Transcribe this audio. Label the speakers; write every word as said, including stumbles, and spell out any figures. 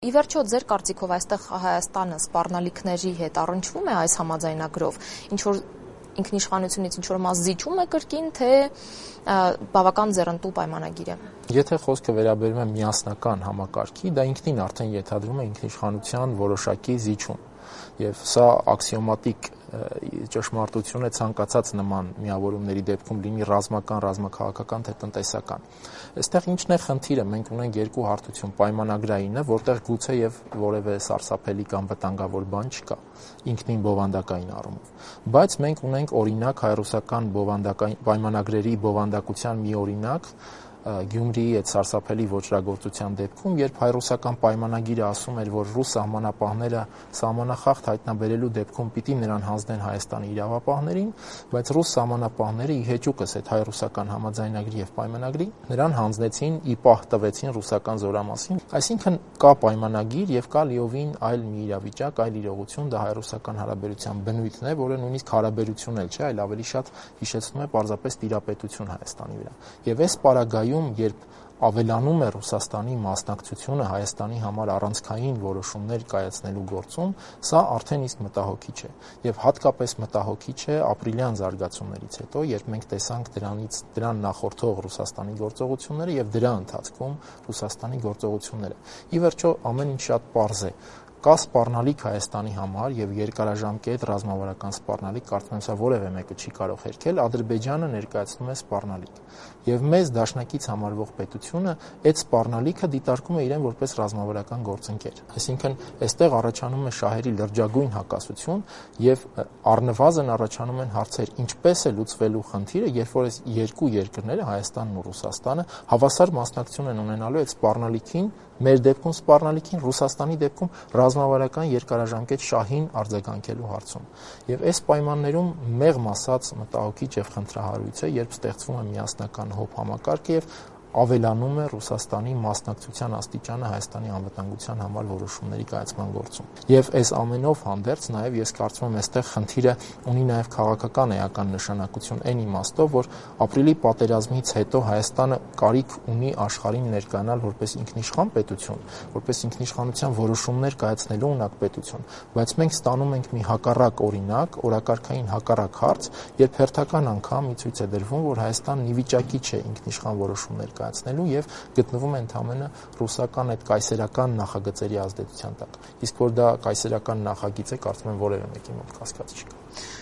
Speaker 1: Ի վերջո, ձեր կարծիքով այստեղ Հայաստանը սպառնալիքների հետ առնչվում է այս համաձայնագրով, ինչ որ ինքնիշխանությունից ինչ որ մաս զիջում է կրկին, թե բավական ձեռնտու պայմանագիր է։
Speaker 2: Եթե խոսքը վերաբերում է միասնական համակարգի, դա ինքնին արդեն ենթադրում է ինքնիշխանության որոշակի զիջում։ Եվ սա աքսիոմատիկ ճշմարտություն է ցանկացած նման միավորումների դեպքում, լինի ռազմական, ռազմաքաղաքական թե տնտեսական։ Այստեղ ինչն է խնդիրը, մենք ունենք երկու հարթություն, պայմանագրայինը, որտեղ գուցե եւ որևէ սարսափելի կամ վտանգավոր բան չկա, ինքնին բովանդակային առումով։ Բայց մենք ունենք օրինակ հայ-ռուսական բովանդակային պայմանագրերի բովանդակության մի օրինակ Գյումրիի այդ սարսափելի ոճրագործության դեպքում, երբ հայ-ռուսական պայմանագիրը ասում էր, որ ռուս սահմանապահները սահմանախախտ հայտնաբերելու դեպքում պիտի նրան հանձնեն Հայաստանի իրավապահներին, բայց ռուս սահմանապահները ի հեճուկս այդ հայ-ռուսական համաձայնագրի եւ պայմանագրի նրան հանձնեցին ի պահ տվեցին ռուսական զորամասին, այսինքն կա պայմանագիր եւ կա լիովին այլ մի իրավիճակ, այլ իրողություն, դա հայ-ռուսական հարաբերության բնույթն է, որը նույնիսկ հարաբերություն էլ չէ, այլ ավելի շատ հիշեցնում է պարզապես տիրապետություն Հայաստանի վրա։ Եվ այս պարագայում, երբ ավելանում է Ռուսաստանի մասնակցությունը Հայաստանի համար առանցքային որոշումներ կայացնելու գործում, սա արդեն իսկ մտահոգիչ է։ Եվ հատկապես մտահոգիչ է ապրիլյան զարգացումներից հետո, երբ մենք տեսանք դրանից դրան նախորդող Ռուսաստանի գործողությունները եւ դրա ընթացքում Ռուսաստանի գործողությունները։ Ի վերջո ամեն ինչ շատ պարզ է։ Կա սպառնալիք Հայաստանի համար եւ երկարաժամկետ ռազմավարական սպառնալիք, կարծում եմ, սա որևէ մեկը չի կարող հերքել, Ադրբեջանը ներկայացնում է սպառնալիք։ Եվ մեզ դաշնակից համարվող պետությունը այդ սպառնալիքը դիտարկում է իրեն որպես ռազմավարական գործընկեր։ Այսինքն, այստեղ առաջանում է շահերի լրջագույն հակասություն եւ առնվազն առաջանում են հարցեր, ինչպես է լուծվելու խնդիրը, երբ որ այս երկու երկրները, Հայաստանն ու Ռուսաստանը, հավասար մասնակցություն են ունենալու այդ սպառնալիքին, մեր դեպքում սպառնալիքին, Ռուսաստանի դեպքում ռազմավարական երկարաժամկետ շահին արձագանքելու հարցում։ Եվ այս պայմաններում մեղմ ասած մտահոգիչ եւ խնդրահարույց է, երբ ստեղծվում է միասնական հոբ համակարգը եւ ավելանում է Ռուսաստանի մասնակցության աստիճանը Հայաստանի անվտանգության համար որոշումների կայացման գործում։ Եվ այս ամենով հանդերձ նաև ես կարծում եմ, այստեղ խնդիրը ունի նաև քաղաքական էական նշանակություն այն իմաստով, որ ապրիլի պատերազմից հետո Հայաստանը կարիք ունի աշխարհին ներկայանալ որպես ինքնիշխան պետություն, որպես ինքնիշխանության որոշումներ կայացնելու ունակ պետություն, բայց մենք ստանում ենք մի հակառակ օրինակ, օրակարգային հակառակ հարց, երբ հերթական անգամ ի ցույց է դրվում, որ Հայաստանն ի վիճակի չէ ինքնիշխան որոշումներ կայացնելու եւ գտնվում է ընդհանրապես ռուսական այդ կայսերական նախագծերի ազդեցության տակ։ Իսկ որ դա կայսերական նախագիծ է, կարծում եմ որևէ մեկի մոտ կասկած չկա։